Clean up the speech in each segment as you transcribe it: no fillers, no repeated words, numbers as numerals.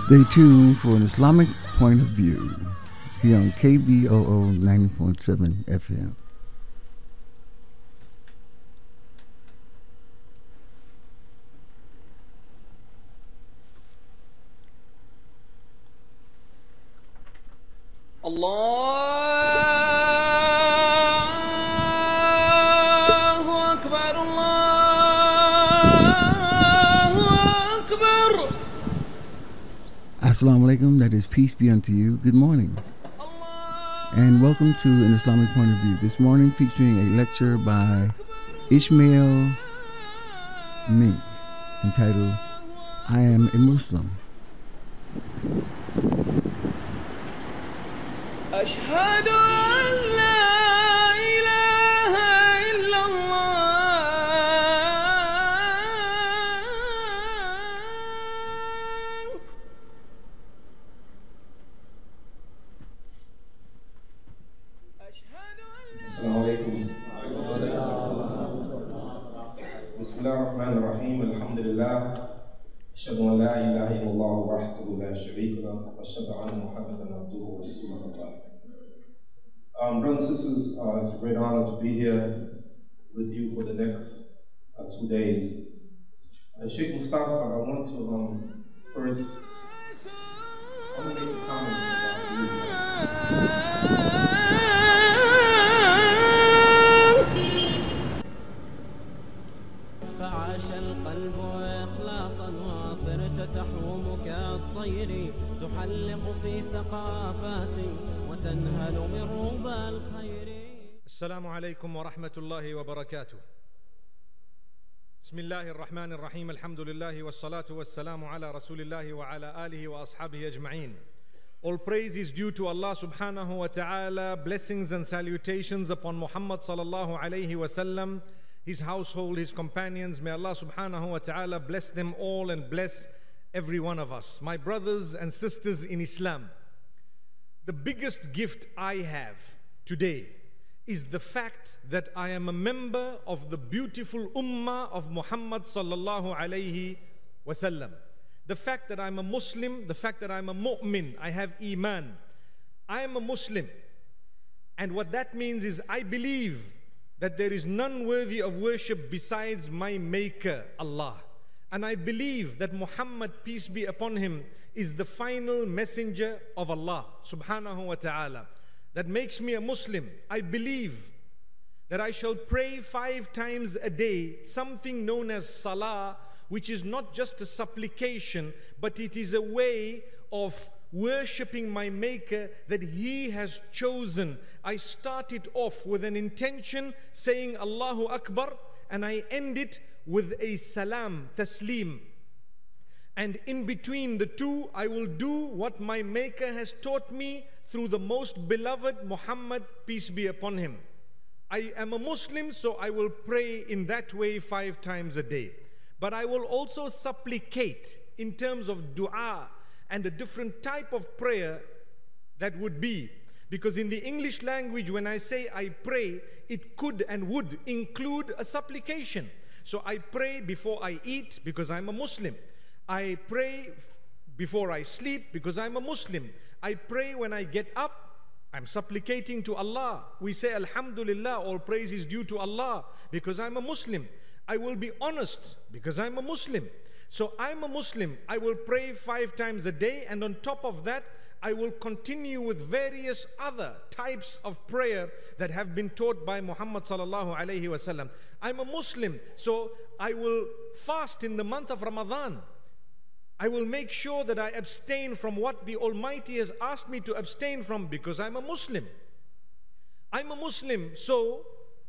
Stay tuned for an Islamic point of view here on KBOO 90.7 FM. Assalamu alaikum, that is peace be unto you. Good morning. And welcome to An Islamic Point of View. This morning featuring a lecture by Ismail Mink entitled, I Am a Muslim. أشهد أن لا إله إلا السلام عليكم. بسم الله الرحمن الرحيم. الحمد لله. أشهد أن لا إله إلا الله وحده لا شريك له وأشهد أن محمدا عبده ورسوله. Brothers and sisters, it's a great honor to be here with you for the next 2 days. Sheikh Mustafa, I want to first make a comment about you. فعاش القلب إخلاصا وصرت تحوم كالطير تحلق في ثقافاتي وتنهل من ربى الخير. السلام عليكم ورحمة الله وبركاته. بسم الله الرحمن الرحيم. الحمد لله والصلاة والسلام على رسول الله وعلى آله وأصحابه أجمعين. All praise is due to Allah subhanahu wa ta'ala. Blessings and salutations upon Muhammad sallallahu alayhi wa sallam, his household, his companions. May Allah subhanahu wa ta'ala bless them all and bless every one of us. My brothers and sisters in Islam, the biggest gift I have today is the fact that I am a member of the beautiful ummah of Muhammad sallallahu alayhi wasallam. The fact that I'm a Muslim, the fact that I'm a mu'min, I have iman. I am a Muslim. And what that means is I believe that there is none worthy of worship besides my maker, Allah. And I believe that Muhammad, peace be upon him, is the final messenger of Allah subhanahu wa ta'ala. That makes me a Muslim. I believe that I shall pray 5 times a day, something known as salah, which is not just a supplication, but it is a way of worshipping my maker that he has chosen. I start it off with an intention saying Allahu Akbar, and I end it with a salam, taslim. And in between the two, I will do what my maker has taught me through the most beloved Muhammad, peace be upon him. I am a Muslim, so I will pray in that way 5 times a day. But I will also supplicate in terms of dua and a different type of prayer that would be. Because in the English language, when I say I pray, it could and would include a supplication. So I pray before I eat because I'm a Muslim. I pray before I sleep because I'm a Muslim. I pray when I get up, I'm supplicating to Allah. We say Alhamdulillah, all praise is due to Allah because I'm a Muslim. I will be honest because I'm a Muslim. So I'm a Muslim. I will pray 5 times a day, and on top of that, I will continue with various other types of prayer that have been taught by Muhammad sallallahu alayhi wasallam. I'm a Muslim, so I will fast in the month of Ramadan. I will make sure that I abstain from what the Almighty has asked me to abstain from because I'm a Muslim. I'm a Muslim, so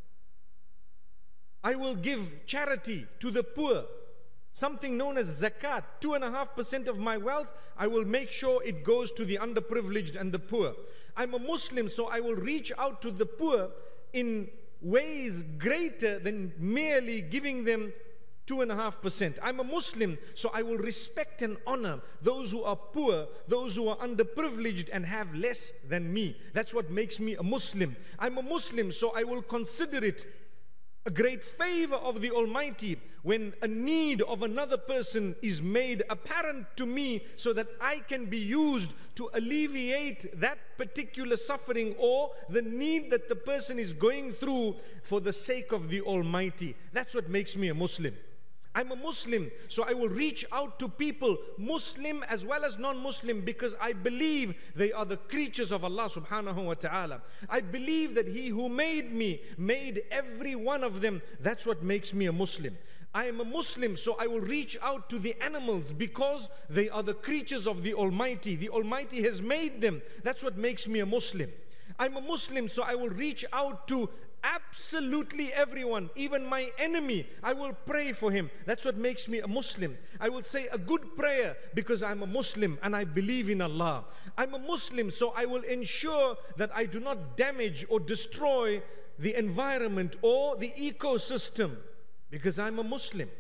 I will give charity to the poor, something known as zakat, 2.5% of my wealth. I will make sure it goes to the underprivileged and the poor. I'm a Muslim, so I will reach out to the poor in ways greater than merely giving them 2.5%. I'm a Muslim, so I will respect and honor those who are poor, those who are underprivileged and have less than me. That's what makes me a Muslim. I'm a Muslim, so I will consider it a great favor of the Almighty when a need of another person is made apparent to me so that I can be used to alleviate that particular suffering or the need that the person is going through for the sake of the Almighty. That's what makes me a Muslim. I'm a Muslim, so I will reach out to people, Muslim as well as non-Muslim, because I believe they are the creatures of Allah subhanahu wa ta'ala. I believe that He who made me, made every one of them. That's what makes me a Muslim. I am a Muslim, so I will reach out to the animals because they are the creatures of the Almighty. The Almighty has made them. That's what makes me a Muslim. I'm a Muslim, so I will reach out to absolutely everyone, even my enemy. I will pray for him. That's what makes me a Muslim. I will say a good prayer because I'm a Muslim and I believe in Allah. I'm a Muslim, so I will ensure that I do not damage or destroy the environment or the ecosystem because I'm a Muslim.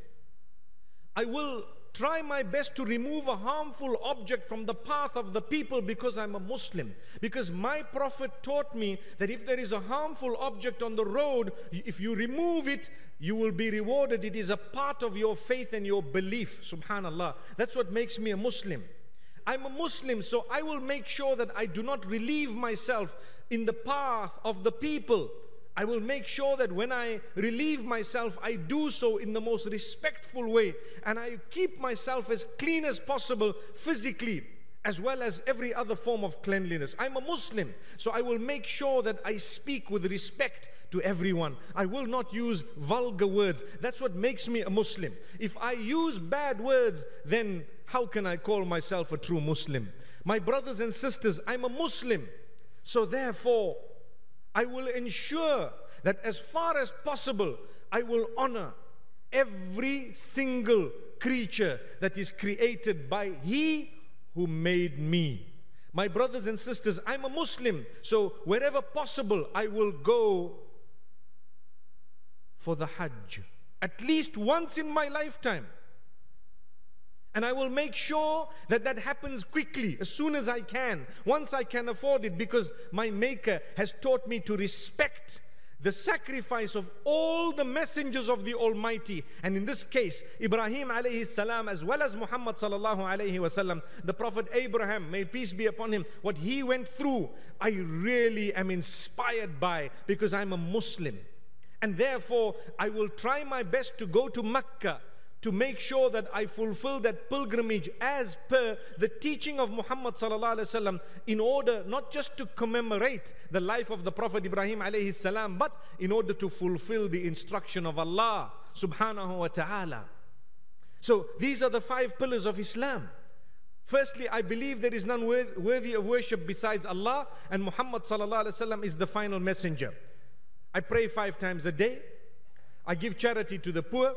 I will try my best to remove a harmful object from the path of the people because I'm a Muslim. Because my Prophet taught me that if there is a harmful object on the road, if you remove it, you will be rewarded. It is a part of your faith and your belief. Subhanallah. That's what makes me a Muslim. I'm a Muslim, so I will make sure that I do not relieve myself in the path of the people. I will make sure that when I relieve myself, I do so in the most respectful way, and I keep myself as clean as possible physically as well as every other form of cleanliness. I'm a Muslim, so I will make sure that I speak with respect to everyone. I will not use vulgar words. That's what makes me a Muslim. If I use bad words, then how can I call myself a true Muslim? My brothers and sisters, I'm a Muslim, so therefore I will ensure that as far as possible, I will honor every single creature that is created by He who made me. My brothers and sisters, I'm a Muslim, so wherever possible, I will go for the Hajj, at least once in my lifetime. And I will make sure that that happens quickly, as soon as I can, once I can afford it, because my Maker has taught me to respect the sacrifice of all the messengers of the Almighty. And in this case, Ibrahim alayhi salam, as well as Muhammad sallallahu alayhi wasallam, the Prophet Abraham, may peace be upon him, what he went through, I really am inspired by, because I'm a Muslim. And therefore, I will try my best to go to Mecca, to make sure that I fulfill that pilgrimage as per the teaching of Muhammad sallallahu alaihi wasallam, in order not just to commemorate the life of the Prophet Ibrahim alayhi salam, but in order to fulfill the instruction of Allah subhanahu wa ta'ala. So these are the 5 pillars of Islam. Firstly, I believe there is none worthy of worship besides Allah, and Muhammad sallallahu alaihi wasallam is the final messenger. I pray 5 times a day. I give charity to the poor.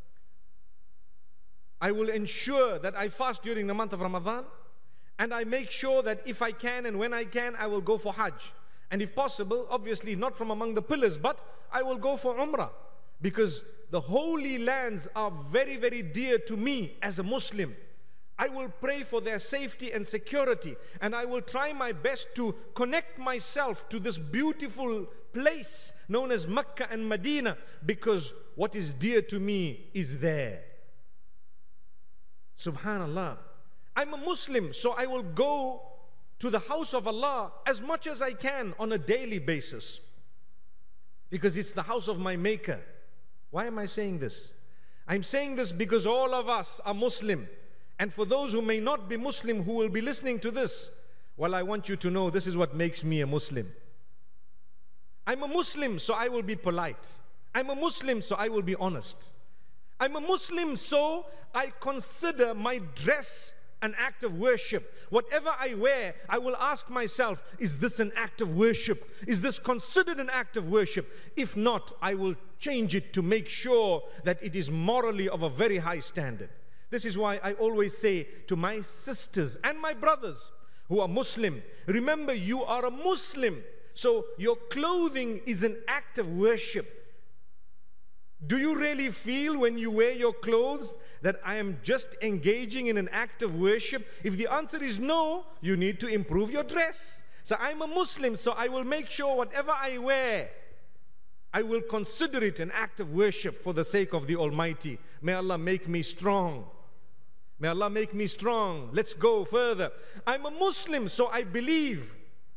I will ensure that I fast during the month of Ramadan, and I make sure that if I can and when I can, I will go for Hajj. And if possible, obviously not from among the pillars, but I will go for Umrah, because the holy lands are very, very dear to me as a Muslim. I will pray for their safety and security, and I will try my best to connect myself to this beautiful place known as Mecca and Medina, because what is dear to me is there. Subhanallah. I'm a Muslim, so I will go to the house of Allah as much as I can on a daily basis, because it's the house of my Maker. Why am I saying this? I'm saying this because all of us are Muslim. And for those who may not be Muslim, who will be listening to this, well, I want you to know this is what makes me a Muslim. I'm a Muslim, so I will be polite. I'm a Muslim, so I will be honest. I'm a Muslim, so I consider my dress an act of worship. Whatever I wear, I will ask myself, is this an act of worship? Is this considered an act of worship? If not, I will change it to make sure that it is morally of a very high standard. This is why I always say to my sisters and my brothers who are Muslim, remember, you are a Muslim, so your clothing is an act of worship. Do you really feel when you wear your clothes that I am just engaging in an act of worship? If the answer is no, you need to improve your dress. So I'm a Muslim, so I will make sure whatever I wear, I will consider it an act of worship for the sake of the Almighty. May Allah make me strong. May Allah make me strong. Let's go further. I'm a Muslim, so I believe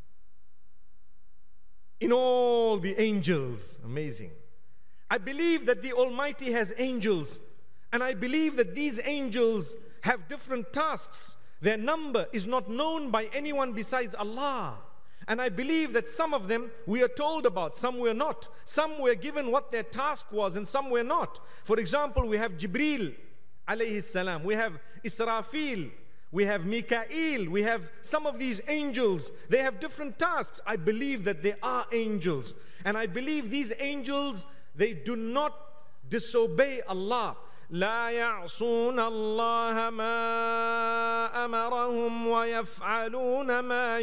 in all the angels. Amazing. I believe that the Almighty has angels, and I believe that these angels have different tasks. Their number is not known by anyone besides Allah. And I believe that some of them we are told about, some we are not. Some were given what their task was and some were not. For example, we have Jibreel alayhi salam, we have Israfil, we have Mikael, we have some of these angels. They have different tasks. I believe that they are angels. And I believe these angels, they do not disobey Allah. لا يعصون الله ما أمرهم ويفعلون ما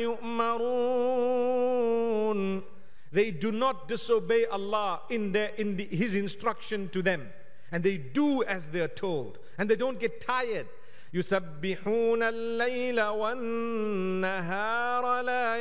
يؤمرون. They do not disobey Allah in His instruction to them, and they do as they are told, and they don't get tired. يسبحون الليل والنهار لا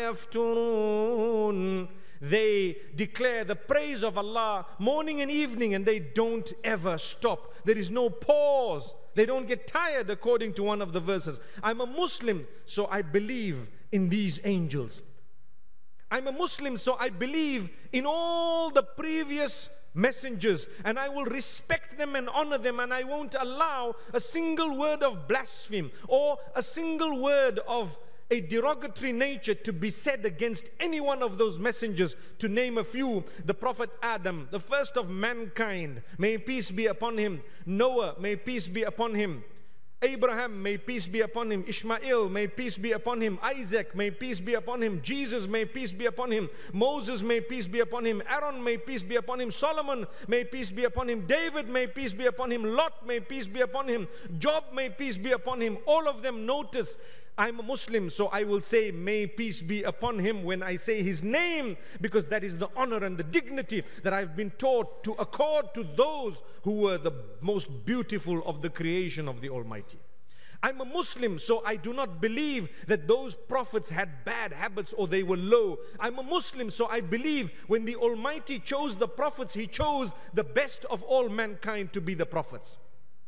يفترون. They declare the praise of Allah morning and evening, and they don't ever stop. There is no pause. They don't get tired, according to one of the verses. I'm a Muslim, so I believe in these angels. I'm a Muslim, so I believe in all the previous messengers, and I will respect them and honor them, and I won't allow a single word of blasphemy or a single word of a derogatory nature to be said against any one of those messengers. To name a few: the Prophet Adam, the first of mankind, may peace be upon him; Noah, may peace be upon him; Abraham, may peace be upon him; Ishmael, may peace be upon him; Isaac, may peace be upon him; Jesus, may peace be upon him; Moses, may peace be upon him; Aaron, may peace be upon him; Solomon, may peace be upon him; David, may peace be upon him; Lot, may peace be upon him; Job, may peace be upon him. All of them, notice, I'm a Muslim, so I will say, may peace be upon him when I say his name, because that is the honor and the dignity that I've been taught to accord to those who were the most beautiful of the creation of the Almighty. I'm a Muslim, so I do not believe that those prophets had bad habits or they were low. I'm a Muslim, so I believe when the Almighty chose the prophets, He chose the best of all mankind to be the prophets.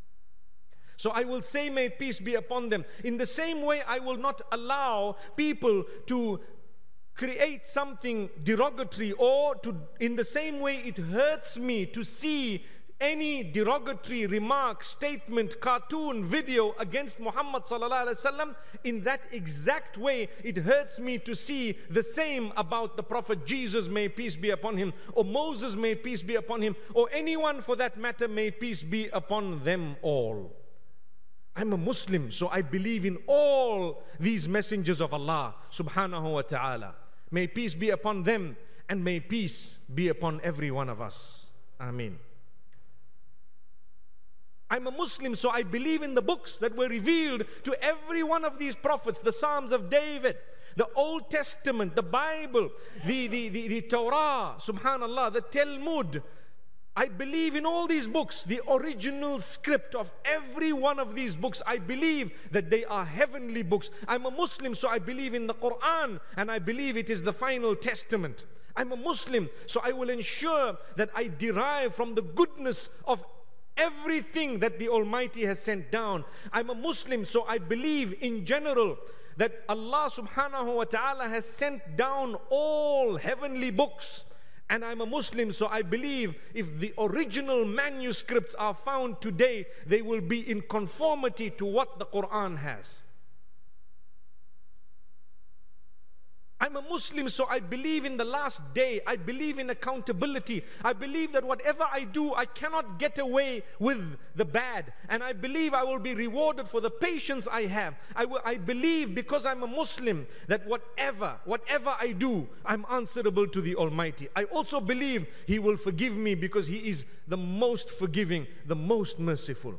So I will say, may peace be upon them. In the same way, I will not allow people to create something derogatory, or in the same way it hurts me to see any derogatory remark, statement, cartoon, video against Muhammad sallallahu alaihi wasallam. In that exact way, it hurts me to see the same about the Prophet Jesus, may peace be upon him, or Moses, may peace be upon him, or anyone for that matter, may peace be upon them all. I'm a Muslim, so I believe in all these messengers of Allah subhanahu wa ta'ala. May peace be upon them, and may peace be upon every one of us. Ameen. I'm a Muslim, so I believe in the books that were revealed to every one of these prophets: the Psalms of David, the Old Testament, the Bible, the Torah, subhanallah, the Talmud. I believe in all these books, the original script of every one of these books. I believe that they are heavenly books. I'm a Muslim, so I believe in the Quran, and I believe it is the final testament. I'm a Muslim, so I will ensure that I derive from the goodness of everything that the Almighty has sent down. I'm a Muslim, so I believe in general that Allah subhanahu wa ta'ala has sent down all heavenly books. And I'm a Muslim, so I believe if the original manuscripts are found today, they will be in conformity to what the Quran has. I'm a Muslim, so I believe in the last day. I believe in accountability. I believe that whatever I do, I cannot get away with the bad. And I believe I will be rewarded for the patience I have. I believe, because I'm a Muslim, that whatever I do, I'm answerable to the Almighty. I also believe He will forgive me, because He is the most forgiving, the most merciful.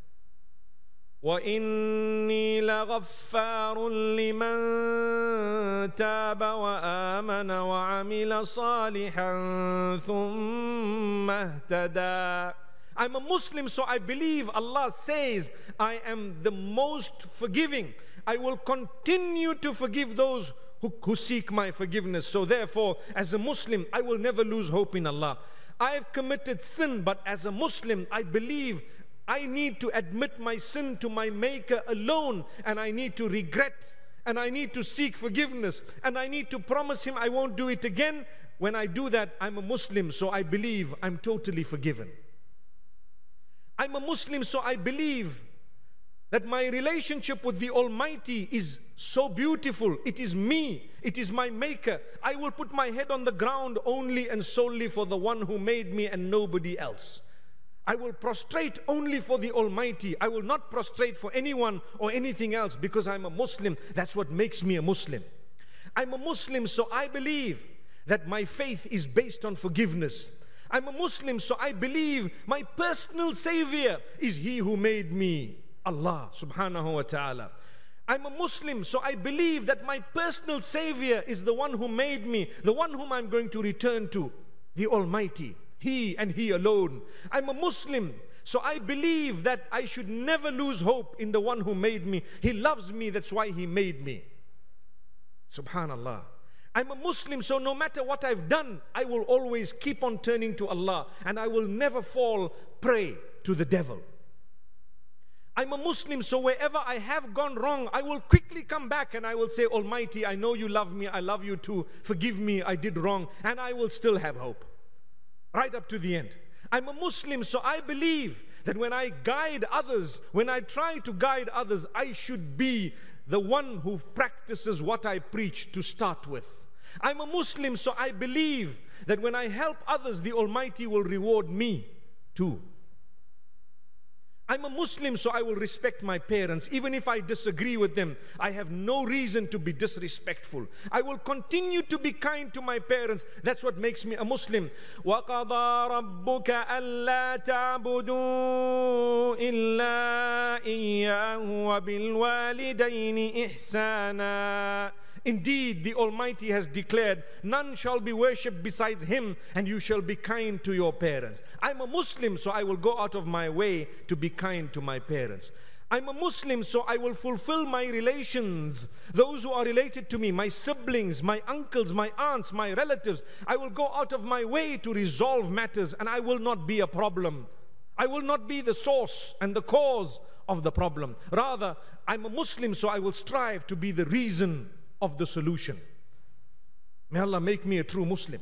وَإِنِّي لَغَفَّارٌ لِمَنْ تَابَ وَآمَنَ وَعَمِلَ صَالِحًا ثُمَّ اهْتَدَى. I'm a Muslim, so I believe Allah says, I am the most forgiving. I will continue to forgive those who seek my forgiveness. So therefore, as a Muslim, I will never lose hope in Allah. I have committed sin, but as a Muslim, I believe I need to admit my sin to my Maker alone, and I need to regret, and I need to seek forgiveness, and I need to promise Him I won't do it again. When I do that, I'm a Muslim, so I believe I'm totally forgiven. I'm a Muslim, so I believe that my relationship with the Almighty is so beautiful. It is me. It is my Maker. I will put my head on the ground only and solely for the one who made me and nobody else. I will prostrate only for the Almighty. I will not prostrate for anyone or anything else because I'm a Muslim. That's what makes me a Muslim. I'm a Muslim, so I believe that my faith is based on forgiveness. I'm a Muslim, so I believe my personal Savior is He who made me, Allah subhanahu wa ta'ala. I'm a Muslim, so I believe that my personal Savior is the one who made me, the one whom I'm going to return to, the Almighty, He and He alone. I'm a Muslim, so I believe that I should never lose hope in the one who made me. He loves me, that's why He made me. Subhanallah. I'm a Muslim, so no matter what I've done, I will always keep on turning to Allah, and I will never fall prey to the devil. I'm a Muslim, so wherever I have gone wrong, I will quickly come back and I will say, Almighty, I know you love me, I love you too, forgive me, I did wrong, and I will still have hope. Right up to the end. I'm a Muslim, so I believe that when I guide others, when I try to guide others, I should be the one who practices what I preach to start with. I'm a Muslim, so I believe that when I help others, the Almighty will reward me too. I'm a Muslim, so I will respect my parents. Even if I disagree with them, I have no reason to be disrespectful. I will continue to be kind to my parents. That's what makes me a Muslim. وَقَضَى رَبُّكَ أَلَّا تَعْبُدُوا إِلَّا إِيَّاهُ وَبِالْوَالِدَيْنِ إِحْسَانًا. Indeed, the Almighty has declared, none shall be worshipped besides Him, and you shall be kind to your parents. I'm a Muslim, so I will go out of my way to be kind to my parents. I'm a Muslim, so I will fulfill my relations, those who are related to me, my siblings, my uncles, my aunts, my relatives. I will go out of my way to resolve matters, and I will not be a problem. I will not be the source and the cause of the problem. Rather, I'm a Muslim, so I will strive to be the reason of the solution. May Allah make me a true Muslim.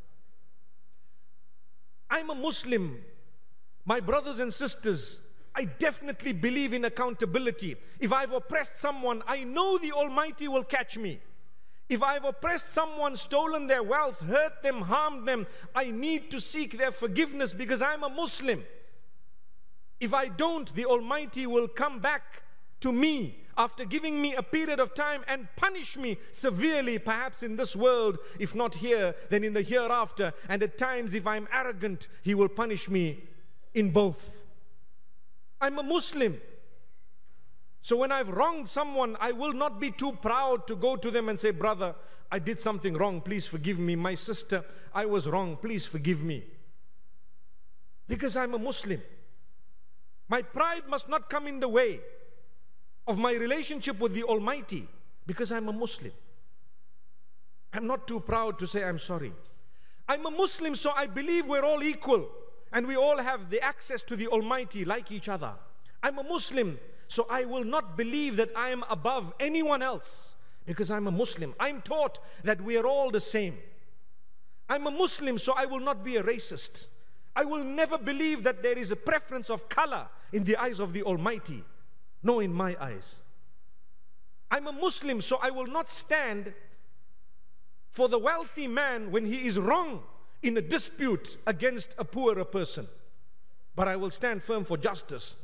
I'm a Muslim. My brothers and sisters, I definitely believe in accountability. If I've oppressed someone, I know the Almighty will catch me. If I've oppressed someone, stolen their wealth, hurt them, harmed them, I need to seek their forgiveness because I'm a Muslim. If I don't, the Almighty will come back to me after giving me a period of time and punish me severely, perhaps in this world, if not here, then in the hereafter. And at times, if I'm arrogant, He will punish me in both. I'm a Muslim. So when I've wronged someone, I will not be too proud to go to them and say, brother, I did something wrong, please forgive me. My sister, I was wrong, please forgive me. Because I'm a Muslim. My pride must not come in the way of my relationship with the Almighty, because I'm a Muslim. I'm not too proud to say I'm sorry. I'm a Muslim, so I believe we're all equal and we all have the access to the Almighty like each other. I'm a Muslim, so I will not believe that I am above anyone else because I'm a Muslim. I'm taught that we are all the same. I'm a Muslim, so I will not be a racist. I will never believe that there is a preference of color in the eyes of the Almighty. No, in my eyes. I'm a Muslim, so I will not stand for the wealthy man when he is wrong in a dispute against a poorer person. But I will stand firm for justice.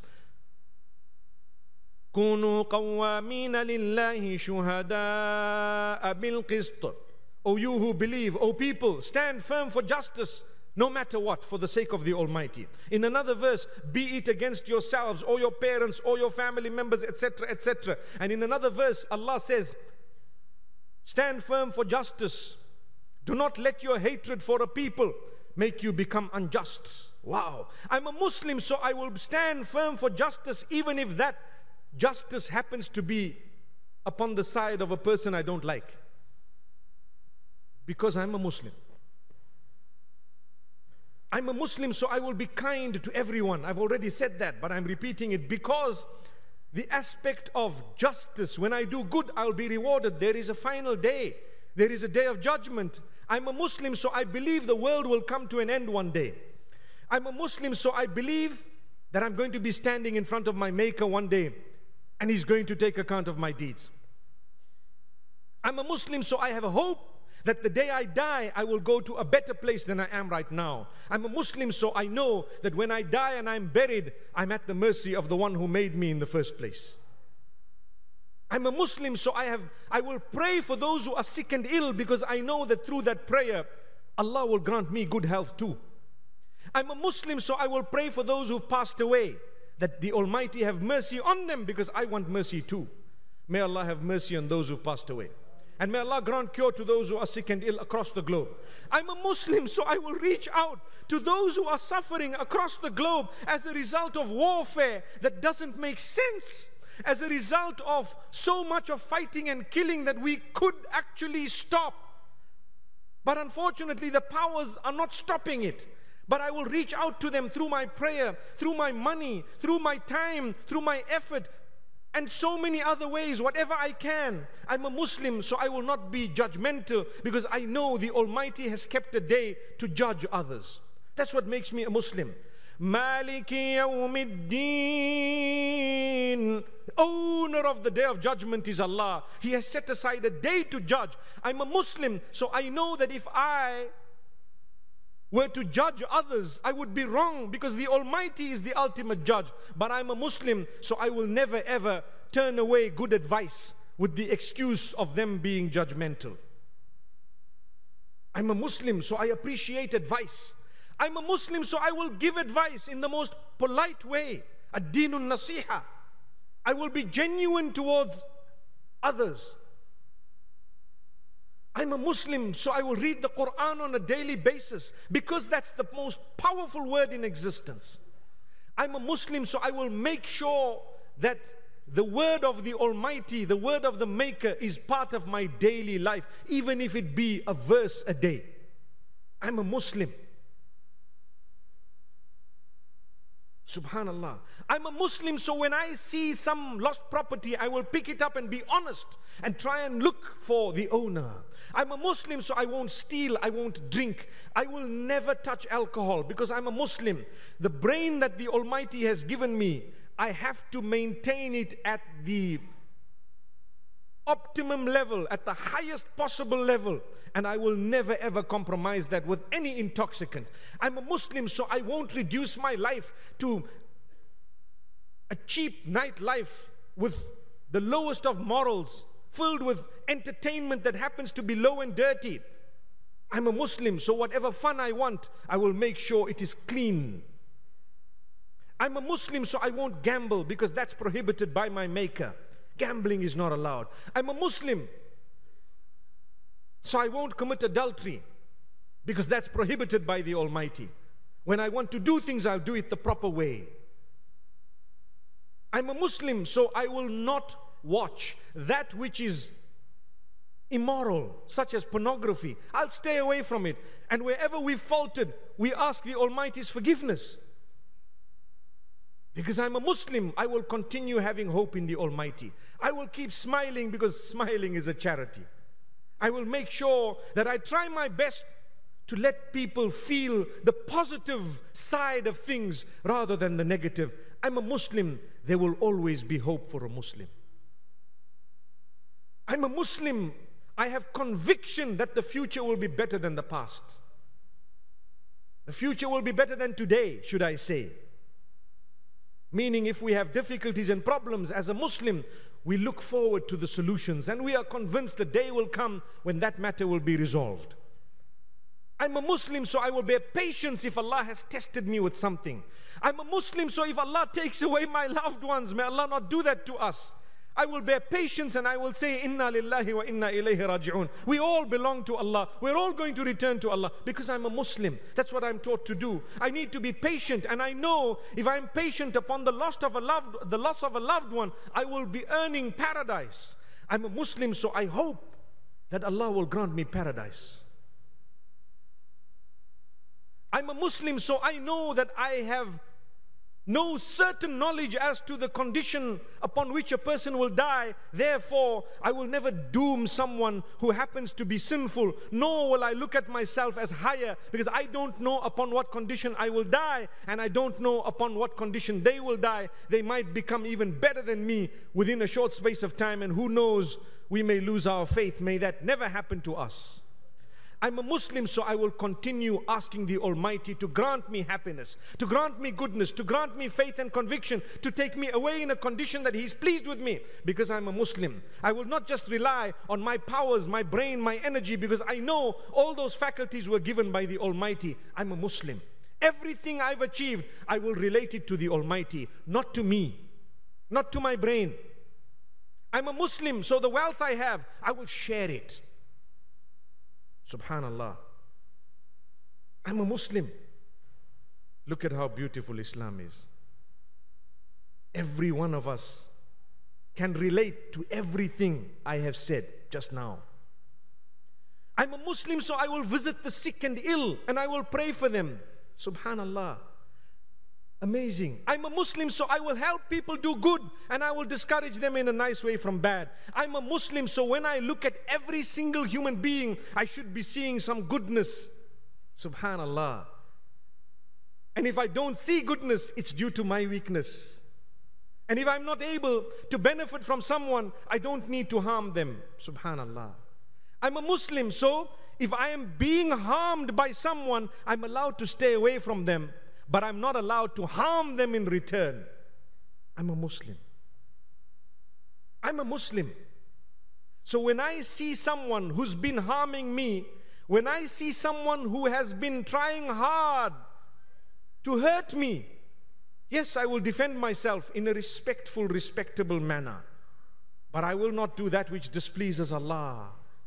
كُونُوا قَوَّامِينَ لِلَّهِ شُهَدَاءَ بِالْقِسْطِ. O you who believe, O people, stand firm for justice, no matter what, for the sake of the Almighty. In another verse, be it against yourselves or your parents or your family members, etc., etc. And in another verse, Allah says, stand firm for justice. Do not let your hatred for a people make you become unjust. Wow. I'm a Muslim, so I will stand firm for justice, even if that justice happens to be upon the side of a person I don't like. Because I'm a Muslim. I'm a Muslim, so I will be kind to everyone. I've already said that, but I'm repeating it because the aspect of justice, when I do good, I'll be rewarded. There is a final day. There is a day of judgment. I'm a Muslim, so I believe the world will come to an end one day. I'm a Muslim, so I believe that I'm going to be standing in front of my Maker one day, and He's going to take account of my deeds. I'm a Muslim, so I have a hope that the day I die, I will go to a better place than I am right now. I'm a Muslim, so I know that when I die and I'm buried, I'm at the mercy of the one who made me in the first place. I'm a Muslim, so I will pray for those who are sick and ill, because I know that through that prayer, Allah will grant me good health too. I'm a Muslim, so I will pray for those who've passed away, that the Almighty have mercy on them, because I want mercy too. May Allah have mercy on those who've passed away. And may Allah grant cure to those who are sick and ill across the globe. I'm a Muslim, so I will reach out to those who are suffering across the globe as a result of warfare that doesn't make sense, as a result of so much of fighting and killing that we could actually stop. But unfortunately, the powers are not stopping it. But I will reach out to them through my prayer, through my money, through my time, through my effort, and so many other ways, whatever I can. I'm a Muslim, so I will not be judgmental, because I know the Almighty has kept a day to judge others. That's what makes me a Muslim. Maliki Yawmiddin. Owner of the day of judgment is Allah. He has set aside a day to judge. I'm a Muslim, so I know that if I were to judge others, I would be wrong, because the Almighty is the ultimate judge. But I'm a Muslim, so I will never ever turn away good advice with the excuse of them being judgmental. I'm a Muslim, so I appreciate advice. I'm a Muslim, so I will give advice in the most polite way. Ad-dinun nasiha. I will be genuine towards others. I'm a Muslim, so I will read the Quran on a daily basis, because that's the most powerful word in existence. I'm a Muslim, so I will make sure that the word of the Almighty, the word of the Maker, is part of my daily life, even if it be a verse a day. I'm a Muslim. Subhanallah. I'm a Muslim, so when I see some lost property, I will pick it up and be honest and try and look for the owner. I'm a Muslim, so I won't steal, I won't drink. I will never touch alcohol, because I'm a Muslim. The brain that the Almighty has given me, I have to maintain it at the optimum level, at the highest possible level. And I will never ever compromise that with any intoxicant. I'm a Muslim, so I won't reduce my life to a cheap nightlife with the lowest of morals, filled with entertainment that happens to be low and dirty. I'm a Muslim, so whatever fun I want, I will make sure it is clean. I'm a Muslim, so I won't gamble, because that's prohibited by my Maker. Gambling is not allowed. I'm a Muslim, so I won't commit adultery, because that's prohibited by the Almighty. When I want to do things, I'll do it the proper way. I'm a Muslim, so I will not watch that which is immoral, such as pornography. I'll stay away from it. And wherever we've faltered, we ask the Almighty's forgiveness. Because I'm a Muslim, I will continue having hope in the Almighty. I will keep smiling, because smiling is a charity. I will make sure that I try my best to let people feel the positive side of things rather than the negative. I'm a Muslim. There will always be hope for a Muslim. I'm a Muslim. I have conviction that the future will be better than the past. The future will be better than today, should I say. Meaning, if we have difficulties and problems as a Muslim, we look forward to the solutions, and we are convinced the day will come when that matter will be resolved. I'm a Muslim, so I will bear patience if Allah has tested me with something. I'm a Muslim, so if Allah takes away my loved ones, may Allah not do that to us. I will bear patience, and I will say, Inna lillahi wa inna ilayhi raji'un. We all belong to Allah. We're all going to return to Allah, because I'm a Muslim. That's what I'm taught to do. I need to be patient, and I know if I'm patient upon the loss of a loved one, I will be earning paradise. I'm a Muslim, so I hope that Allah will grant me paradise. I'm a Muslim, so I know that I have no certain knowledge as to the condition upon which a person will die. Therefore, I will never doom someone who happens to be sinful, nor will I look at myself as higher, because I don't know upon what condition I will die, and I don't know upon what condition they will die. They might become even better than me within a short space of time, and who knows, we may lose our faith. May that never happen to us. I'm a Muslim, so I will continue asking the Almighty to grant me happiness, to grant me goodness, to grant me faith and conviction, to take me away in a condition that He's pleased with me, because I'm a Muslim. I will not just rely on my powers, my brain, my energy, because I know all those faculties were given by the Almighty. I'm a Muslim. Everything I've achieved, I will relate it to the Almighty, not to me, not to my brain. I'm a Muslim, so the wealth I have, I will share it. Subhanallah. I'm a Muslim. Look at how beautiful Islam is. Every one of us can relate to everything I have said just now. I'm a Muslim, so I will visit the sick and ill and I will pray for them. Subhanallah. Amazing. I'm a Muslim, so I will help people do good and I will discourage them in a nice way from bad. I'm a Muslim, so when I look at every single human being, I should be seeing some goodness. Subhanallah. And if I don't see goodness, it's due to my weakness. And if I'm not able to benefit from someone, I don't need to harm them. Subhanallah. I'm a Muslim, so if I am being harmed by someone, I'm allowed to stay away from them, but I'm not allowed to harm them in return. I'm a Muslim. I'm a Muslim. So when I see someone who's been harming me, when I see someone who has been trying hard to hurt me, yes, I will defend myself in a respectful, respectable manner. But I will not do that which displeases Allah.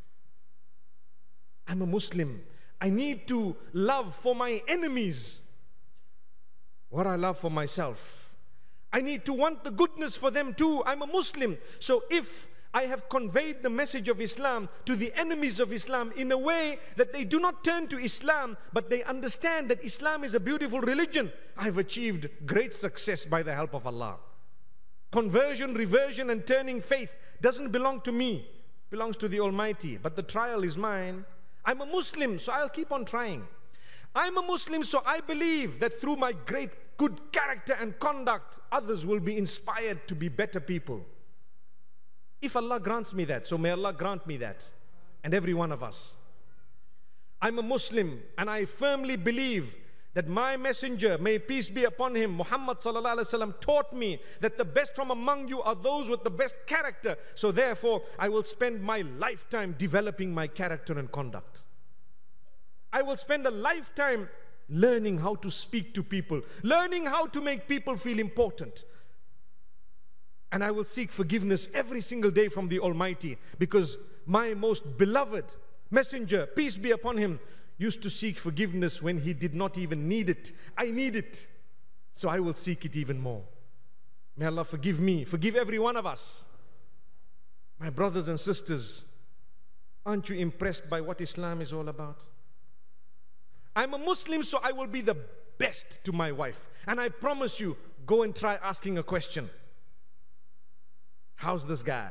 I'm a Muslim. I need to love for my enemies what I love for myself. I need to want the goodness for them too. I'm a Muslim. So if I have conveyed the message of Islam to the enemies of Islam in a way that they do not turn to Islam, but they understand that Islam is a beautiful religion, I've achieved great success by the help of Allah. Conversion, reversion, and turning faith doesn't belong to me. It belongs to the Almighty. But the trial is mine. I'm a Muslim, so I'll keep on trying. I'm a Muslim, so I believe that through my great good character and conduct, others will be inspired to be better people. If Allah grants me that, so may Allah grant me that, and every one of us. I'm a Muslim, and I firmly believe that my messenger, may peace be upon him, Muhammad sallallahu alaihi wasallam, taught me that the best from among you are those with the best character. So therefore, I will spend my lifetime developing my character and conduct. I will spend a lifetime learning how to speak to people, learning how to make people feel important. And I will seek forgiveness every single day from the Almighty, because my most beloved messenger, peace be upon him, used to seek forgiveness when he did not even need it. I need it, so I will seek it even more. May Allah forgive me, forgive every one of us. My brothers and sisters, aren't you impressed by what Islam is all about? I'm a Muslim, so I will be the best to my wife. And I promise you, go and try asking a question. How's this guy?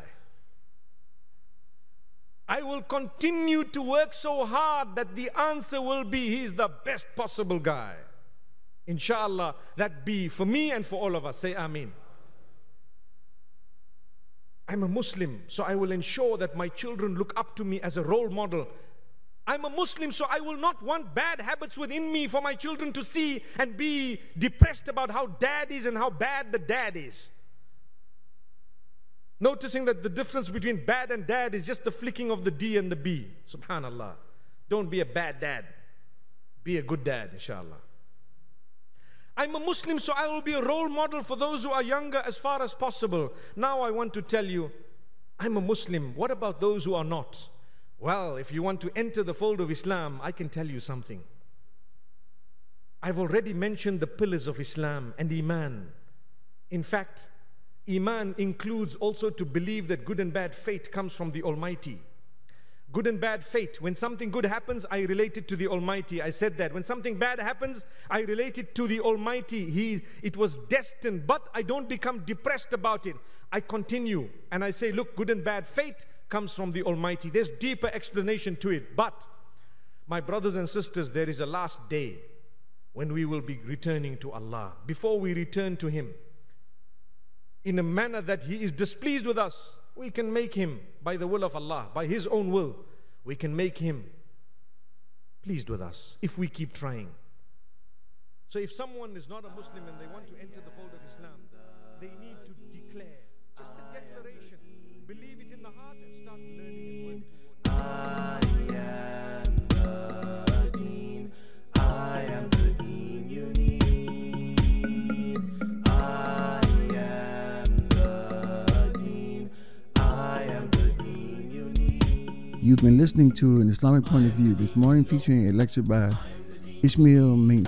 I will continue to work so hard that the answer will be, he's the best possible guy. Inshallah, that be for me and for all of us. Say Ameen. I'm a Muslim, so I will ensure that my children look up to me as a role model. I'm a Muslim, so I will not want bad habits within me for my children to see and be depressed about how dad is and how bad the dad is. Noticing that the difference between bad and dad is just the flicking of the D and the B. Subhanallah. Don't be a bad dad. Be a good dad, inshallah. I'm a Muslim, so I will be a role model for those who are younger as far as possible. Now I want to tell you, I'm a Muslim. What about those who are not? Well, if you want to enter the fold of Islam, I can tell you something. I've already mentioned the pillars of Islam and Iman. In fact, Iman includes also to believe that good and bad fate comes from the Almighty. good and bad fate. When something good happens, I relate it to the Almighty. I said that. When something bad happens, I relate it to the Almighty. It was destined, but I don't become depressed about it. I continue and I say, look, good and bad fate comes from the Almighty. There's deeper explanation to it. But, my brothers and sisters, there is a last day when we will be returning to Allah. Before we return to Him, in a manner that He is displeased with us, we can make Him, by the will of Allah, by His own will, we can make Him pleased with us if we keep trying. So if someone is not a Muslim and they want to enter the fold of Islam, they need to declare, just a declaration, believe it in the heart and start learning and working towards it. I am the deen, I am the deen you need. I am the deen, I am the deen you need. You've been listening to An Islamic Point of View, this morning featuring a lecture by Ishmael Mink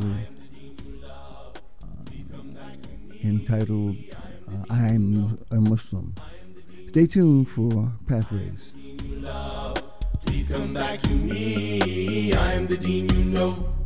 entitled I'm a Muslim. Stay tuned for Pathways. Please come back to me. I am the deen you know.